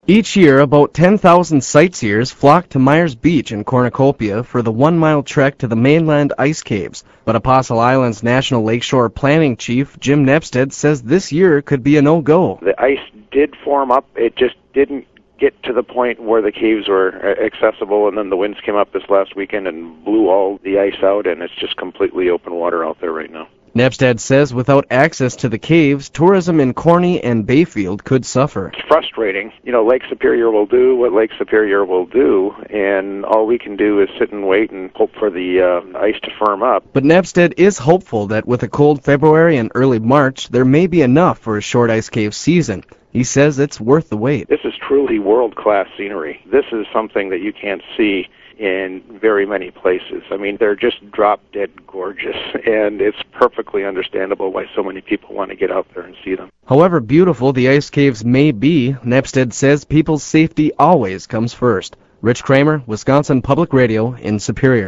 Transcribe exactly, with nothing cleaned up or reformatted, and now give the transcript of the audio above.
Each year, about ten thousand sightseers flock to Myers Beach in Cornucopia for the one-mile trek to the mainland ice caves. But Apostle Island's National Lakeshore Planning Chief, Jim Nepstead, says this year could be a no-go. The ice did form up. It just didn't get to the point where the caves were accessible, and then the winds came up this last weekend and blew all the ice out, and it's just completely open water out there right now. Nepstead says without access to the caves, tourism in Corny and Bayfield could suffer. It's frustrating. You know, Lake Superior will do what Lake Superior will do, and all we can do is sit and wait and hope for the uh, ice to firm up. But Nepstead is hopeful that with a cold February and early March, there may be enough for a short ice cave season. He says it's worth the wait. This is truly world-class scenery. This is something that you can't see in very many places. I mean, they're just drop-dead gorgeous, and it's perfectly understandable why so many people want to get out there and see them. However beautiful the ice caves may be, Nepstead says people's safety always comes first. Rich Kramer, Wisconsin Public Radio in Superior.